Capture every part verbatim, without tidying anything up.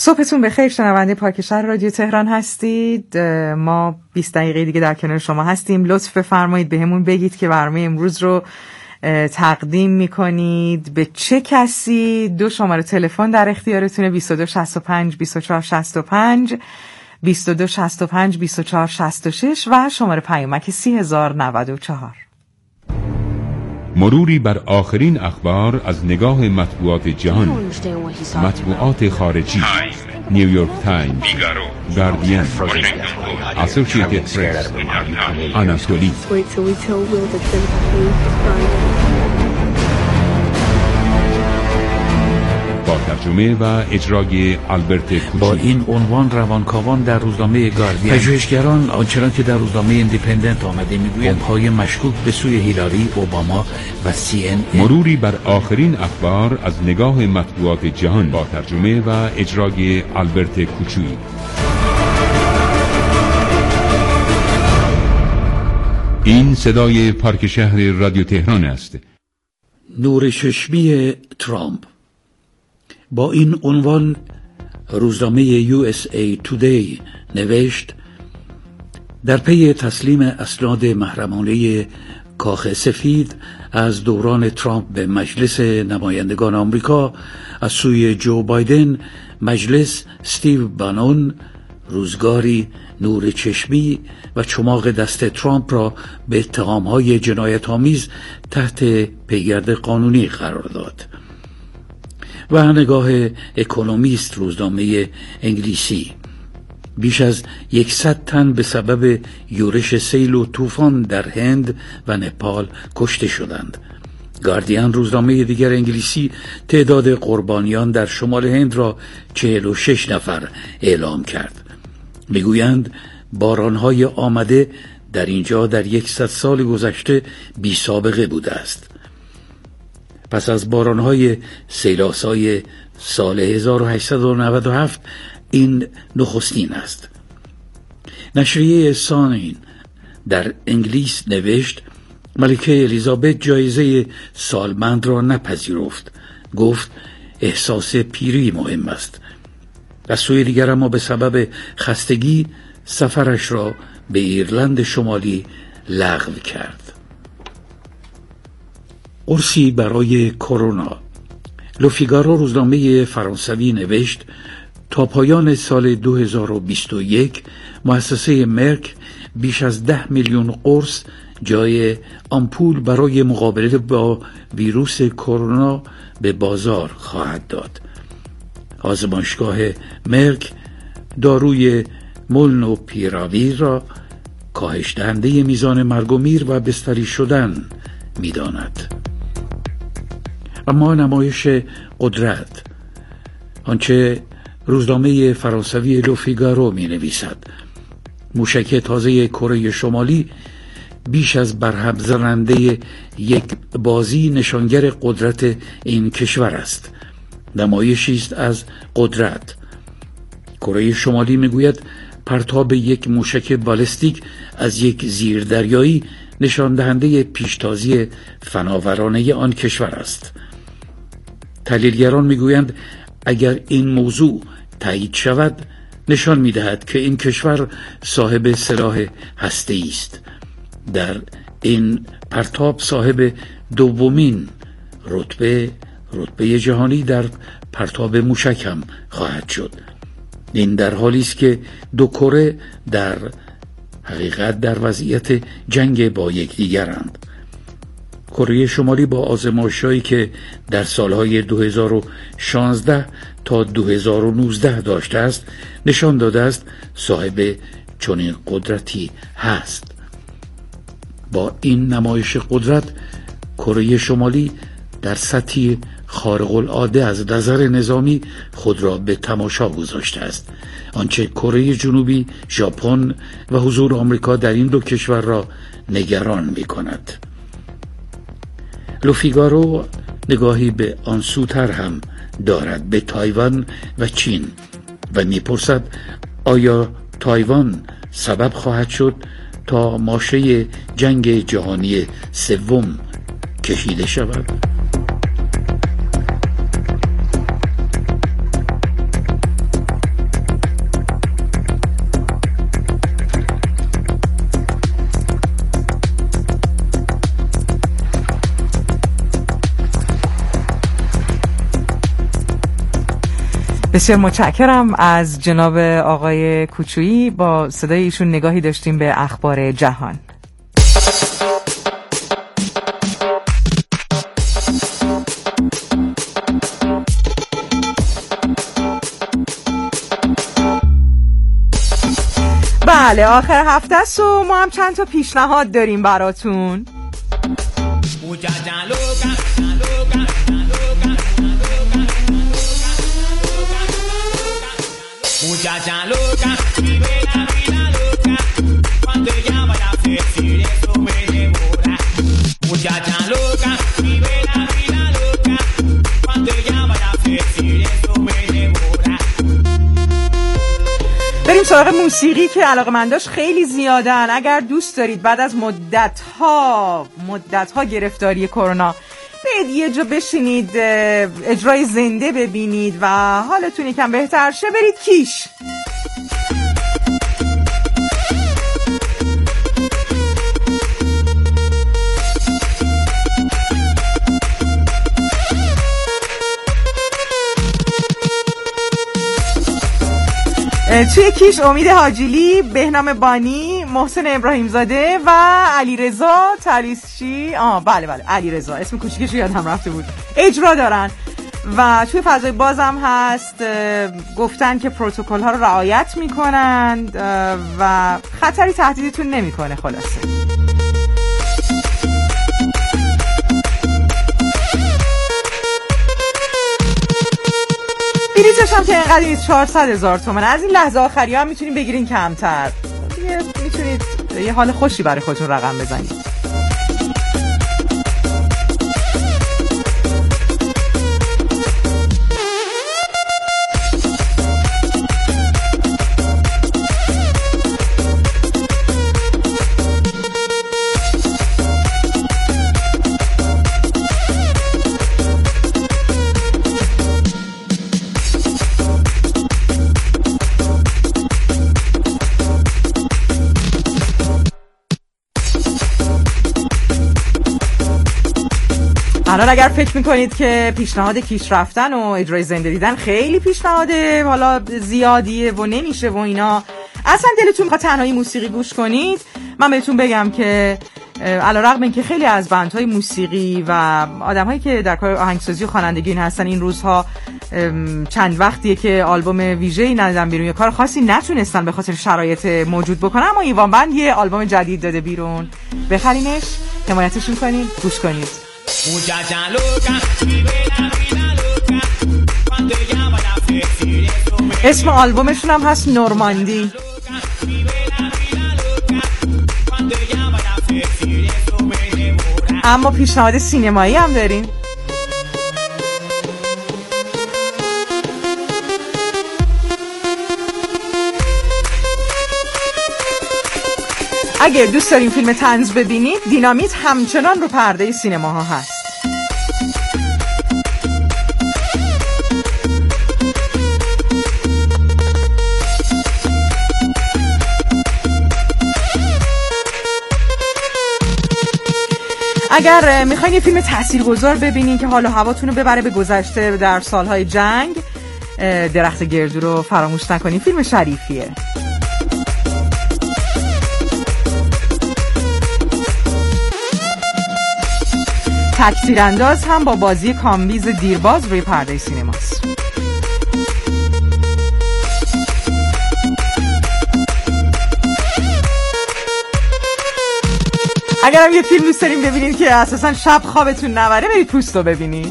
صبحتون بخیر. شنونده پاک شهر رادیو تهران هستید. ما بیست دقیقه دیگه در کنار شما هستیم. لطف بفرمایید بهمون بگید که برنامه امروز رو تقدیم میکنید به چه کسی. دو شماره تلفن در اختیارتونه: بیست و دو شصت و پنج بیست و چهار شصت و پنج، بیست و دو شصت و پنج بیست و چهار شصت و شش و شماره پیامک سی هزار و نود و چهار. مروری بر آخرین اخبار از نگاه مطبوعات جهان. مطبوعات خارجی: نیویورک تایمز، گاردین، اسوسییتد پرس، آناتولی. با ترجمه و اجرای آلبرت کوچی. با این عنوان روانکاوان در روزنامه گاردین. پژوهشگران آنچنان که در روزنامه ایندیپندنت آمده میگویند بمب‌های مشکوک به سوی هیلاری، اوباما و سی ان ان. مروری بر آخرین اخبار از نگاه مطبوعات جهان با ترجمه و اجرای آلبرت کوچی. این صدای پارک شهر رادیو تهران است. نور چشمی ترامپ. با این عنوان روزنامه یو اس ای تودی نوشت: در پی تسلیم اسناد محرمانه کاخ سفید از دوران ترامپ به مجلس نمایندگان آمریکا از سوی جو بایدن، مجلس استیو بانون روزگاری نور چشمی و چماق دست ترامپ را به اتهام‌های جنایت‌آمیز تحت پیگرد قانونی قرار داد. و نگاه اکونومیست روزنامه انگلیسی: بیش از یکصد تن به سبب یورش سیل و طوفان در هند و نپال کشته شدند. گاردین روزنامه دیگر انگلیسی تعداد قربانیان در شمال هند را چهل و شش نفر اعلام کرد. میگویند بارانهای آمده در اینجا در یکصد سال گذشته بی سابقه بوده است. پس از بارانهای سیلاسای سال هزار و هشتصد و نود و هفت این نخستین است. نشریه ساین در انگلیس نوشت: ملکه الیزابت جایزه سالمند را نپذیرفت. گفت احساس پیری مهم است. از سوی دیگر اما به سبب خستگی سفرش را به ایرلند شمالی لغو کرد. قرصی برای کرونا. لوفیگارو روزنامه فرانسوی نوشت: تا پایان سال دو هزار و بیست و یک مؤسسه مرک بیش از ده میلیون قرص جای آمپول برای مقابله با ویروس کرونا به بازار خواهد داد. آزمایشگاه مرک داروی مولنوپیراویر را کاهش دهنده میزان مرگ و میر و بستری شدن می‌داند. اما نمایش قدرت. آنچه روزنامه فرانسوی لوفیگارو می نویسد: موشک تازه کره شمالی بیش از برهم زننده یک بازی نشانگر قدرت این کشور است. نمایشی است از قدرت. کره شمالی میگوید پرتاب یک موشک بالستیک از یک زیردریایی نشان دهنده پیشتازی فناورانه آن کشور است. تحلیلگران میگویند اگر این موضوع تایید شود نشان میدهد که این کشور صاحب سلاح هسته‌ای است. در این پرتاب صاحب دومین رتبه رتبه جهانی در پرتاب موشک هم خواهد شد. این در حالی است که دو کره در حقیقت در وضعیت جنگ با یکدیگرند. کره شمالی با آزمایش‌هایی که در سالهای دو هزار و شانزده تا دو هزار و نوزده داشته است نشان داده است صاحب چنین قدرتی هست. با این نمایش قدرت کره شمالی در سطحی خارق العاده از نظر نظامی خود را به تماشا گذاشته است. آنچه کره جنوبی، ژاپن و حضور آمریکا در این دو کشور را نگران می کند. لوفیگارو نگاهی به آن سوتر هم دارد، به تایوان و چین، و می پرسد آیا تایوان سبب خواهد شد تا ماشه جنگ جهانی سوم کشیده شود؟ بسیار متشکرم از جناب آقای کوچویی. با صدای ایشون نگاهی داشتیم به اخبار جهان. بله آخر هفته است و ما هم چند تا پیشنهاد داریم براتون. بریم سراغ موسیقی که علاقه‌منداش خیلی زیادن. اگر دوست دارید بعد از مدت ها مدت ها گرفتاری کرونا برید یه جا بشینید اجرای زنده ببینید و حالتون یکم بهتر شه، برید کیش. توی کیش امید حاجیلی، بهنام بانی، محسن ابراهیم زاده و علیرضا طلیسچی، آه بله بله علیرضا، اسم کوچیکش یادم رفته بود، اجرا دارن و توی فضای بازم هست. گفتن که پروتکل ها رو رعایت میکنن و خطری تهدیدتون نمیکنه. خلاصه بلیتش هم که اینقدر چهارصد هزار تومن. از این لحظه آخری هم میتونید بگیرین کمتر، میتونید یه حال خوشی برای خودتون رقم بزنید. الان اگر فکر میکنید که پیشنهاد کیش رفتن و اجرای زنده دیدن خیلی پیشنهاده حالا زیادیه و نمیشه و اینا، اصلا دلتون میخواد تنهایی موسیقی گوش کنید، من بهتون بگم که علیرغم اینکه خیلی از بندهای موسیقی و آدمایی که در کار آهنگسازی و خوانندگی هستن این روزها چند وقتیه که آلبوم ویژه‌ای ندادن بیرون، یه کار خاصی نتونستن به خاطر شرایط موجود بکنن، اما ایوان بند یه آلبوم جدید داده بیرون، بخرینش، حمایتشون کنین، گوش کنید. اسم آلبومشون هم هست نورماندی. اما پیشنهاد سینمایی هم داریم. اگر دوست دارین فیلم طنز ببینید، دینامیت همچنان رو پرده سینماها هست. اگر میخواین یه فیلم تاثیرگذار ببینین که حال و هواتون رو ببره به گذشته در سالهای جنگ، درخت گردو رو فراموش نکنین، فیلم شریفیه. تک‌تیرانداز هم با بازی کامبیز دیرباز روی پرده سینماست. اگرم یه فیلم دوست داریم ببینید که اساسا شب خوابتون نبره، برید پوستو ببینید.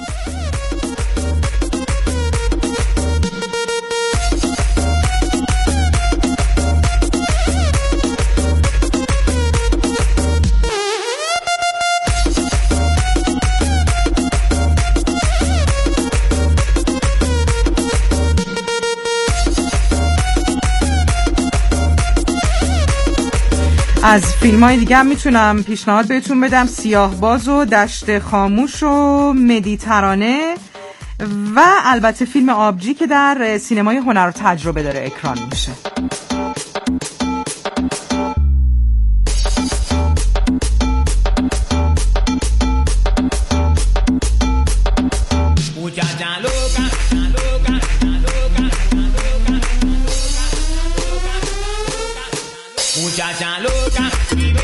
از فیلم های دیگه هم میتونم پیشنهاد بهتون بدم، سیاه باز و دشت خاموش و مدیترانه و البته فیلم آبجی که در سینمای هنر و تجربه داره اکران میشه.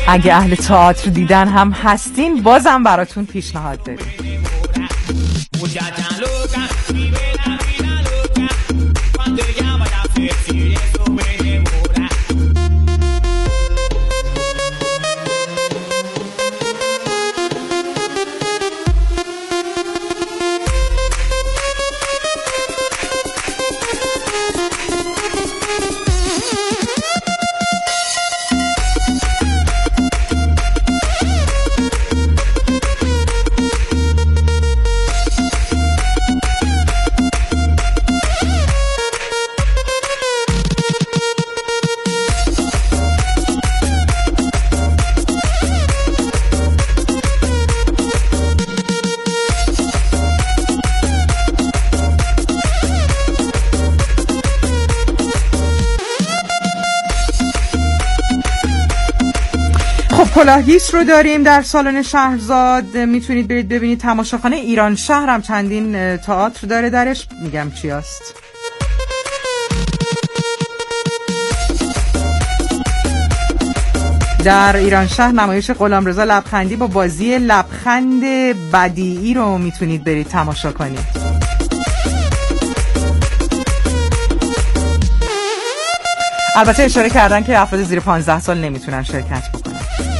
اگه اهل تئاتر دیدن هم هستین بازم براتون پیشنهاد داریم. کلاهگیس رو داریم در سالن شهرزاد، میتونید برید ببینید. تماشاخانه ایران شهر هم چندین تئاتر داره درش، میگم چی هست. در ایران شهر نمایش غلامرضا لبخندی با بازی لبخند بدیعی رو میتونید برید تماشا کنید. البته اشاره کردن که افراد زیر پانزده سال نمیتونن شرکت بکنن.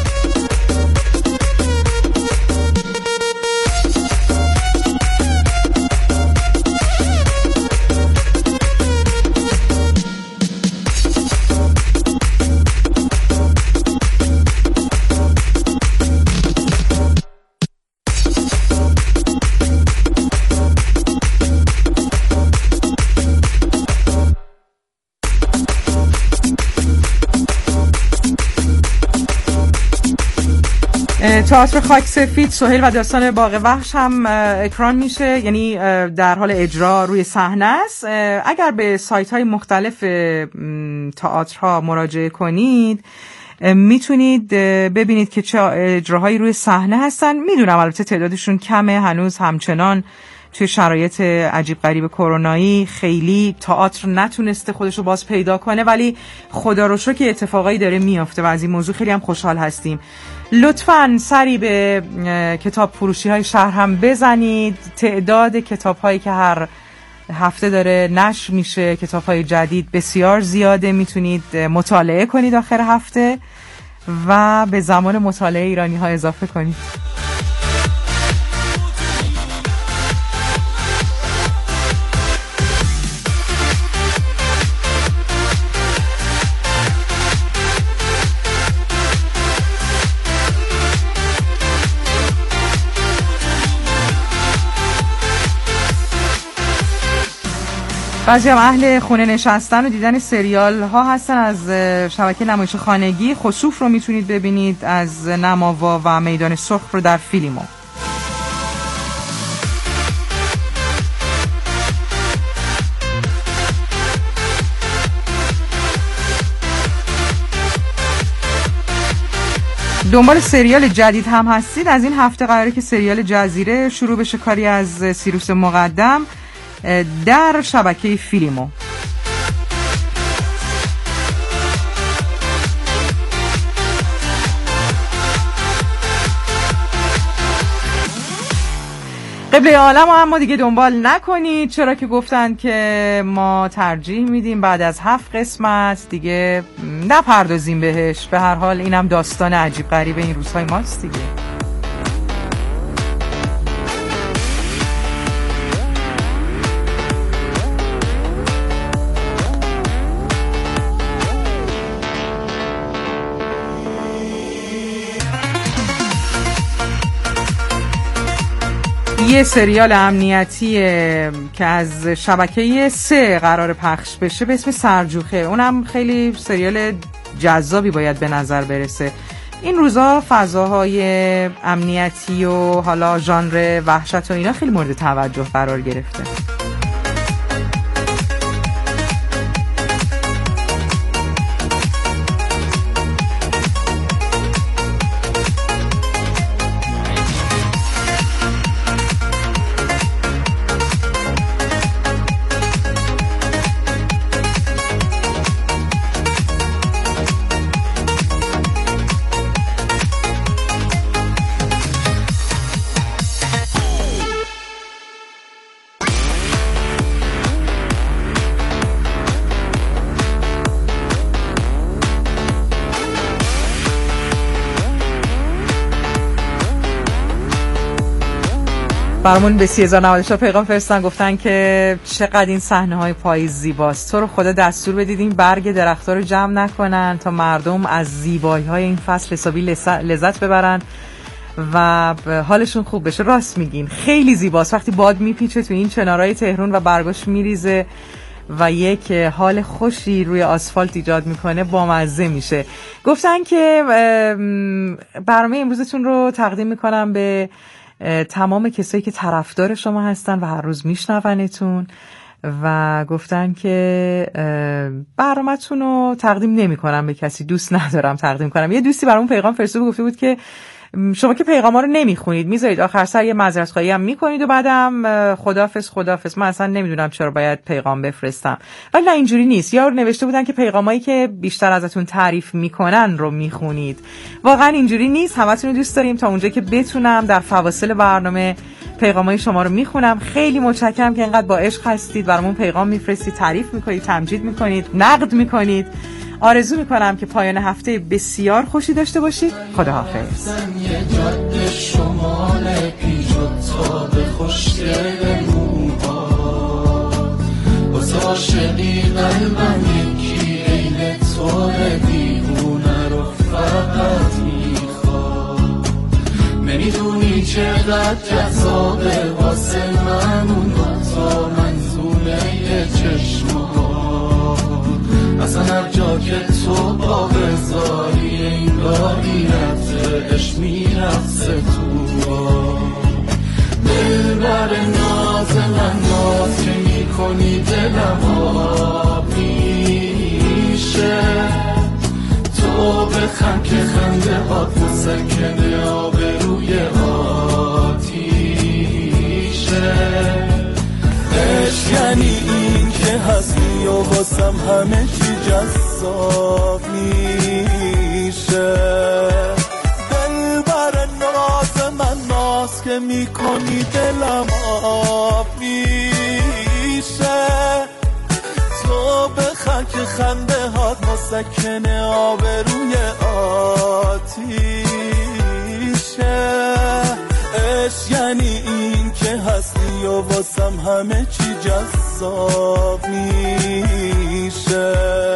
تئاتر خاک سفید، سهیل و داستان باغ وحش هم اکران میشه، یعنی در حال اجرا روی صحنه است. اگر به سایت های مختلف تئاترها مراجعه کنید میتونید ببینید که چه اجراهایی روی صحنه هستن. میدونم البته تعدادشون کمه، هنوز همچنان توی شرایط عجیب غریب کرونایی خیلی تئاتر نتونسته خودشو باز پیدا کنه، ولی خدا رو شکر که اتفاقایی داره میافته و از این موضوع خیلی هم خوشحال هستیم. لطفاً سری به کتاب فروشی های شهر هم بزنید. تعداد کتاب هایی که هر هفته داره نشر میشه، کتاب های جدید بسیار زیاده، میتونید مطالعه کنید آخر هفته و به زمان مطالعه ایرانی ها اضافه کنید. بعضی هم اهل خونه نشستن و دیدن سریال ها هستن. از شبکه نمایش خانگی خسوف رو میتونید ببینید، از نماوا و میدان سرخ رو در فیلمو. دنبال سریال جدید هم هستید، از این هفته قراره که سریال جزیره شروع بشه، کاری از سیروس مقدم در شبکه فیلمو. قبله عالم رو اما دیگه دنبال نکنید، چرا که گفتن که ما ترجیح میدیم بعد از هفت قسمت دیگه نپردازیم بهش. به هر حال اینم داستان عجیب غریب این روزهای ماست دیگه. یه سریال امنیتی که از شبکه سه قرار پخش بشه به اسم سرجوخه، اونم خیلی سریال جذابی باید به نظر برسه. این روزا فضاهای امنیتی و حالا ژانر وحشت و اینا خیلی مورد توجه قرار گرفته. برامون به سی هزار و نود و چهار پیغام فرستن، گفتن که چقدر این صحنه های پاییز زیباست. تو رو خدا دستور بدید این برگ درخت‌ها رو جمع نکنن تا مردم از زیبایی های این فصل حسابی لذت ببرن و حالشون خوب بشه. راست میگین، خیلی زیباست وقتی باد میپیچه تو این چنارهای تهران و برگاش میریزه و یک حال خوشی روی آسفالت ایجاد میکنه، بامزه میشه. گفتن که برنامه امروزتون رو تقدیم میکنم به تمام کسایی که طرفدار شما هستن و هر روز میشنونتون و گفتن که برنامه‌تون رو تقدیم نمی‌کنم به کسی، دوست ندارم تقدیم کنم. یه دوستی برامون پیغام فرستاد گفته بود که شما که پیغاما رو نمیخونید، میذارید آخر سر یه معذرت خواهی هم میکنید و بعدم خداحافظ خداحافظ. من اصلا نمیدونم چرا باید پیغام بفرستم، ولی نه اینجوری نیست. یا نوشته بودن که پیغامایی که بیشتر ازتون تعریف میکنن رو میخونید. واقعا اینجوری نیست. همتون رو دوست داریم تا اونجا که بتونم در فواصل برنامه پیغامای شما رو میخونم. خیلی متشکرم که اینقدر با عشق هستید، برامون پیغام میفرستید، تعریف میکنید، تمجید میکنید، نقد میکنید. آرزو میکنم که پایان هفته بسیار خوشی داشته باشید. خداحافظ. نمیدونی چقدر جذابه واسه من اون دوتا منظومه چشمات. اصلا هر جا که تو با بذاری انگاری رفته عشق میرفته تو. دل بر ناز من ناز که میکنی دلم آب میشه. تو بخند که خنده هات مسکنه آب روی آتیشه. عشق یعنی این که هستی و واسم همه چی جذاب میشه. دل بر ناز من ناز که میکنی دلم آب میشه. تو بخند که خنده هات مسکنه آب روی آتیشه. عشق یعنی این که هستی و واسم همه چی جذاب میشه.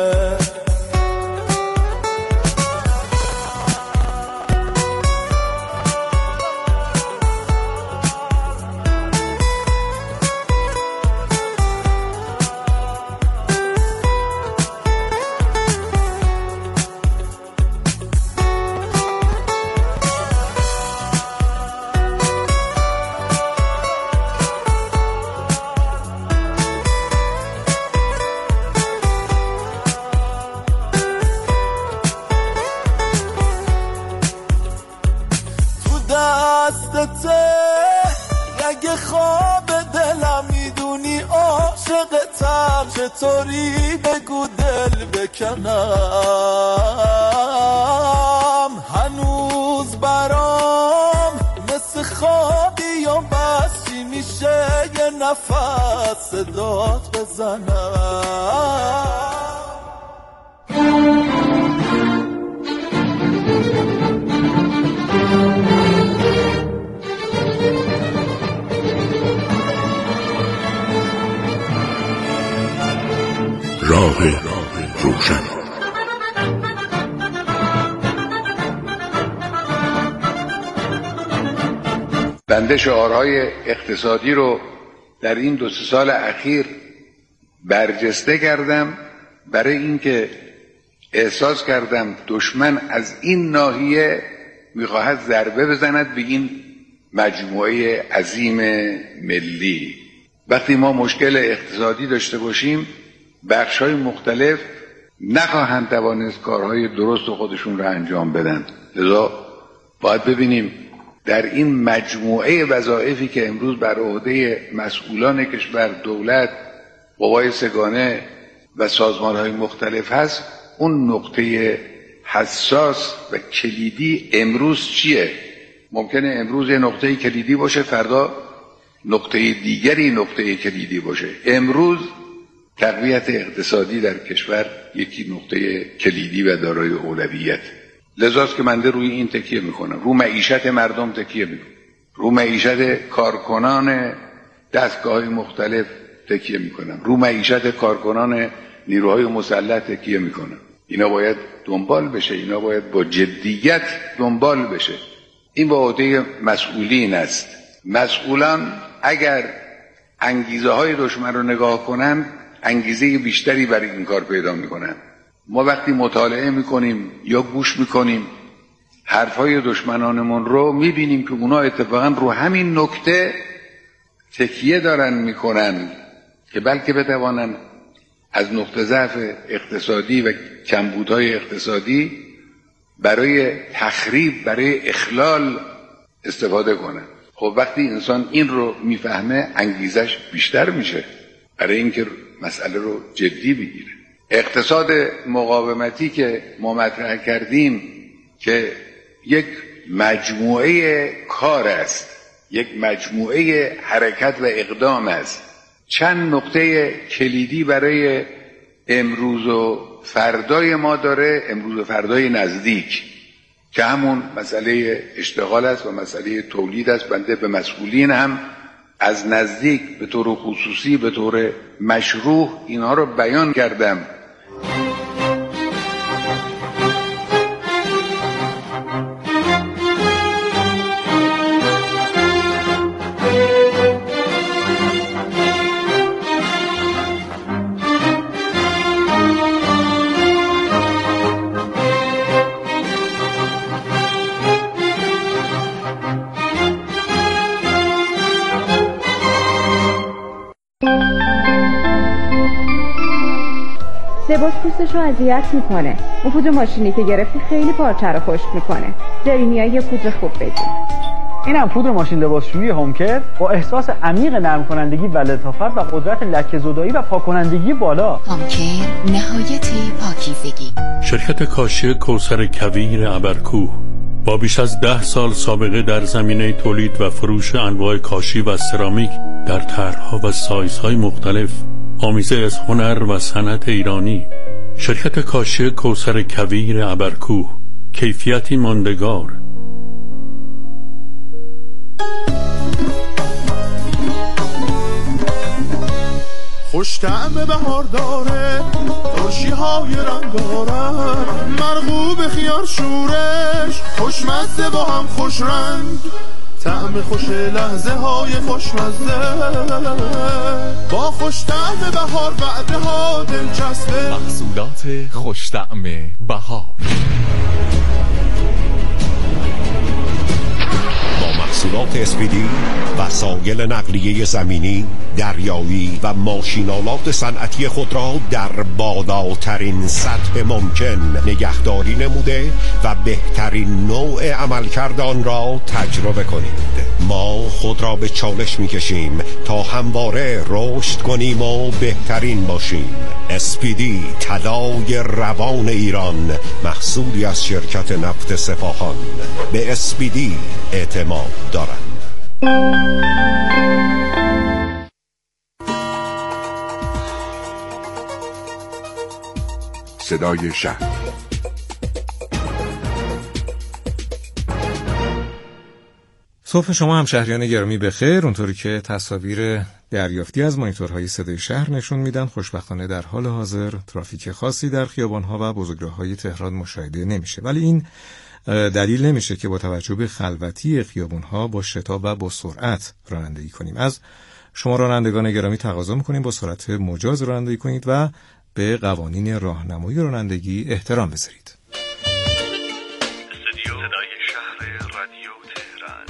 اگه خواب دلم میدونی عاشقتم، چطوری بگو دل بکنم. هنوز برام مثل خوابی و بس چی میشه یه نفس صدات بزنم. راه روشن. بنده شعارهای اقتصادی رو در این دو سه سال اخیر برجسته کردم برای اینکه احساس کردم دشمن از این ناحیه میخواهد ضربه بزند به این مجموعه عظیم ملی. وقتی ما مشکل اقتصادی داشته باشیم، بخش‌های مختلف نخواهند توانست کارهای درست خودشون را انجام بدن. لذا باید ببینیم در این مجموعه وظایفی که امروز بر عهده مسئولان کشور، دولت، قوای سگانه و سازمان‌های مختلف هست، اون نقطه حساس و کلیدی امروز چیه؟ ممکنه امروز یه نقطه کلیدی باشه، فردا نقطه دیگری نقطه کلیدی باشه. امروز تقویت اقتصادی در کشور یکی نقطه کلیدی و دارای اولویت. لذاست که من روی این تکیه میکنم، رو معیشت مردم تکیه میکنم. رو معیشت کارکنان دستگاه‌های مختلف تکیه میکنم، رو معیشت کارکنان نیروهای مسلح تکیه میکنم. اینا باید دنبال بشه، اینا باید با جدیت دنبال بشه. این با عهده مسئولین است. مسئولان اگر انگیزه های دشمن رو نگاه کنند، انگیزه بیشتری برای این کار پیدا میکنند. ما وقتی مطالعه میکنیم یا گوش میکنیم حرفهای دشمنانمون رو، میبینیم که اونا اتفاقا رو همین نکته تکیه دارن میکنن که بلکه بتوانن از نقطه ضعف اقتصادی و کمبودهای اقتصادی برای تخریب، برای اخلال استفاده کنن. خب وقتی انسان این رو میفهمه انگیزش بیشتر میشه برای اینکه مسئله رو جدی بگیره. اقتصاد مقاومتی که ما مطرح کردیم که یک مجموعه کار است، یک مجموعه حرکت و اقدام است. چند نقطه کلیدی برای امروز و فردای ما داره، امروز و فردای نزدیک، که همون مسئله اشتغال است و مسئله تولید است. بنده به مسئولین هم از نزدیک به طور خصوصی به طور مشروع اینها رو بیان کردم. لباس پوستش رو اذیت میکنه. اون پودر ماشینی که گرفتی خیلی پارچه رو خشک میکنه. جریمیا یه پودر خوب بگیر. اینم پودر ماشین لباسشویی هومکر با احساس عمیق نرم کنندگی و لطافت و قدرت لکه‌زدایی و پاک کنندگی بالا. هومکر نهایت پاکیزگی. شرکت کاشی کوثر کویر ابرکوه با بیش از ده سال سابقه در زمینه تولید و فروش انواع کاشی و سرامیک در طرح‌ها و سایزهای مختلف، آمیزه از هنر و صنعت ایرانی. شرکت کاشی کوثر کویر ابرکوه، کیفیتی ماندگار. خوش طعم بهار داره، ترشی های رنگارنگ، مرغوب خیار شورش، خوشمزه با هم خوش رنگ، طعم خوش لحظه های خوشمزه، با خوش طعم بهار وعده ها دلچسبه. محصولات خوش طعم بهار محصولات اسپیدی، وسایل نقلیه زمینی، دریایی و ماشینالات صنعتی خود را در بالاترین سطح ممکن نگهداری نموده و بهترین نوع عملکرد آن را تجربه کنید. ما خود را به چالش می‌کشیم تا همواره رشد کنیم و بهترین باشیم. اسپیدی، طلای روان ایران، محصولی از شرکت نفت سپاهان. به اسپیدی اعتماد دارند. صدای شهر. صبح شما هم شهریان گرامی بخیر. اونطوری که تصاویر دریافتی از مانیتورهای صدای شهر نشون میدن، خوشبختانه در حال حاضر ترافیک خاصی در خیابان‌ها و بزرگراه‌های تهران مشاهده نمیشه، ولی این دلیل نمیشه که با توجه به خلوتی خیابان‌ها با شتاب و با سرعت رانندگی کنیم. از شما رانندگان گرامی تقاضا می‌کنیم با سرعت مجاز رانندگی کنید و به قوانین راهنمایی رانندگی احترام بذارید. استودیو صدای شهر رادیو تهران.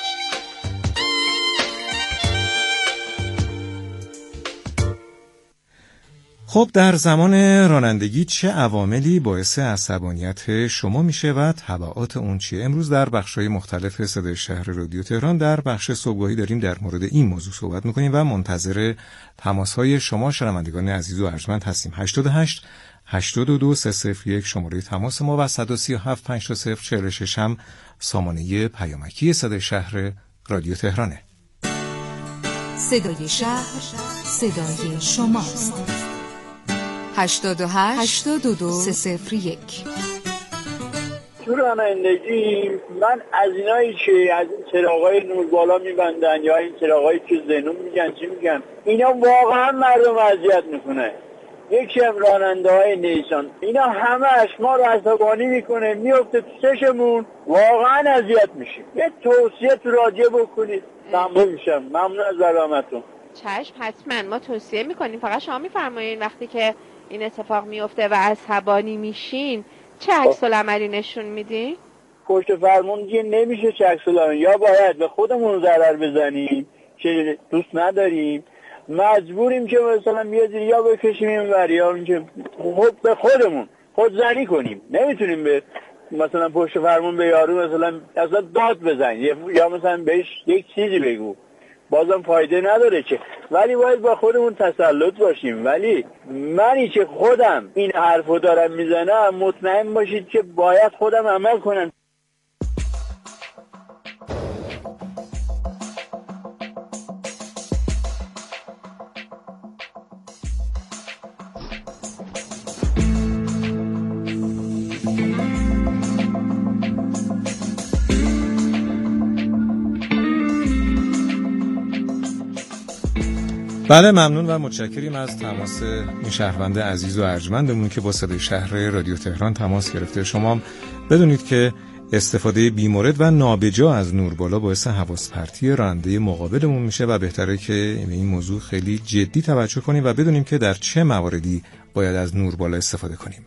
خب در زمان رانندگی چه عواملی باعث عصبانیت شما میشه و تبعات اون چیه؟ امروز در بخش‌های مختلف صدای شهر رادیو تهران در بخش صبحگاهی داریم در مورد این موضوع صحبت میکنیم و منتظر تماس‌های شما شنوندگان عزیز و ارجمند هستیم. هشتاد و هشت هشتاد و دو سه صفر یک شماره تماس ما و صد و سی و هفت پنجاه صفر چهل و شش هم سامانه پیامکی صدای شهر رادیو تهرانه. صدای شهر، صدای شماست. هشتاد و هشت هشتاد و دو سه صفر یک. تو رانندگی من از اینایی که از این چراغای نور بالا میبندن یا این چراغایی که زنون میگن چی میگن، اینا واقعا مردم اذیت میکنه. یکی هم راننده های نیسان، اینا همه ما رو عصبانی میکنه، میفته تو چشمون، واقعا اذیت میشیم. یه توصیه تو رادیو بکنید ممنون میشم. ممنون از برنامه‌تون. چشم، حتما ما توصیه میکنیم. فقط شما میفرمایید وقتی که این اتفاق میفته و عصبانی میشین چه عکس العملی نشون میدین؟ پشت فرمون دیگه نمیشه چه عکس العملی، یا باید به خودمون ضرر بزنیم که دوست نداریم، مجبوریم که مثلا بیاد یا بکشیم این ور یا که به خودمون خودزنی کنیم. نمیتونیم به مثلا پشت فرمون به یارو مثلا اصلا داد بزنیم یا مثلا بهش یک چیزی بگو، بازم فایده نداره که. ولی باید با خودمون تسلط باشیم. ولی منی که خودم این حرفو دارم میزنم مطمئن باشید که باید خودم عمل کنم. بله، ممنون و متشکریم از تماس این شهروند عزیز و ارجمندمون که با صدای شهر رادیو تهران تماس گرفته. شما هم بدونید که استفاده بیمورد و نابجا از نور بالا باعث حواس پرتی راننده مقابلمون میشه و بهتره که به این موضوع خیلی جدی توجه کنیم و بدونیم که در چه مواردی باید از نور بالا استفاده کنیم.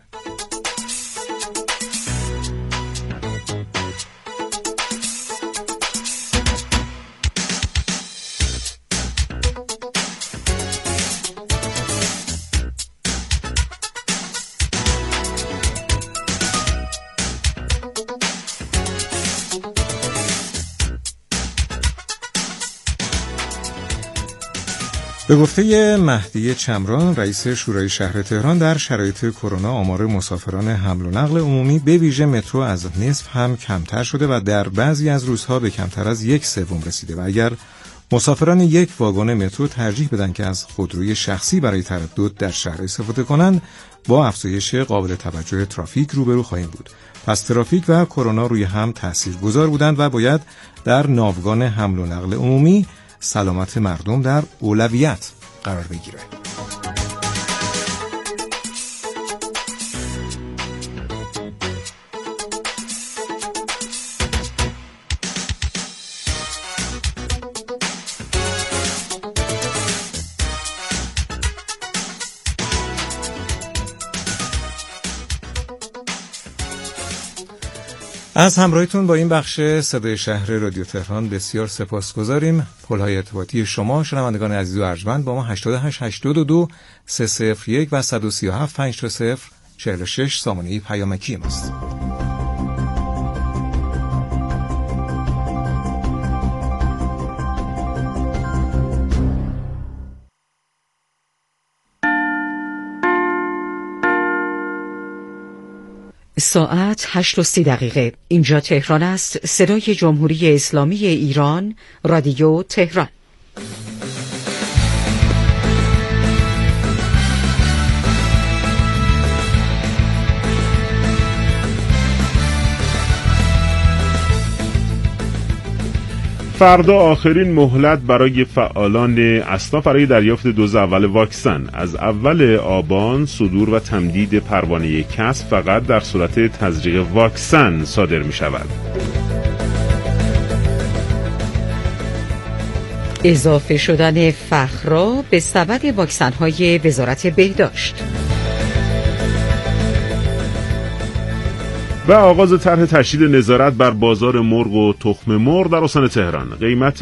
به گفته مهدی چمران، رئیس شورای شهر تهران، در شرایط کرونا آمار مسافران حمل و نقل عمومی به ویژه مترو از نصف هم کمتر شده و در بعضی از روزها به کمتر از یک سوم رسیده و اگر مسافران یک واگن مترو ترجیح بدن که از خودروی شخصی برای تردد در شهر استفاده کنند، با افزایش قابل توجه ترافیک روبرو خواهیم بود. پس ترافیک و کرونا روی هم تاثیرگذار بودند و باید در ناوگان حمل و نقل عمومی سلامت مردم در اولویت قرار بگیره. از همراهیتون با این بخش صدای شهر رادیو تهران بسیار سپاسگزاریم. پل‌های ارتباطی شما شنوندگان عزیز و ارجمند با ما هشتاد و هشت هشتاد و دو سه صفر یک و صد و سی و هفت پنج تا صفر چهل و شش سامانه پیامکی ماست. ساعت هشت و سی دقیقه. اینجا تهران است. صدای جمهوری اسلامی ایران، رادیو تهران. فردا آخرین مهلت برای فعالان اصناف برای دریافت دوز اول واکسن. از اول آبان صدور و تمدید پروانه کسب فقط در صورت تزریق واکسن صادر می شود. اضافه شدن فخرا به سبد واکسن‌های وزارت بهداشت. و آغاز طرح تشدید نظارت بر بازار مرغ و تخم مرغ در استان تهران. قیمت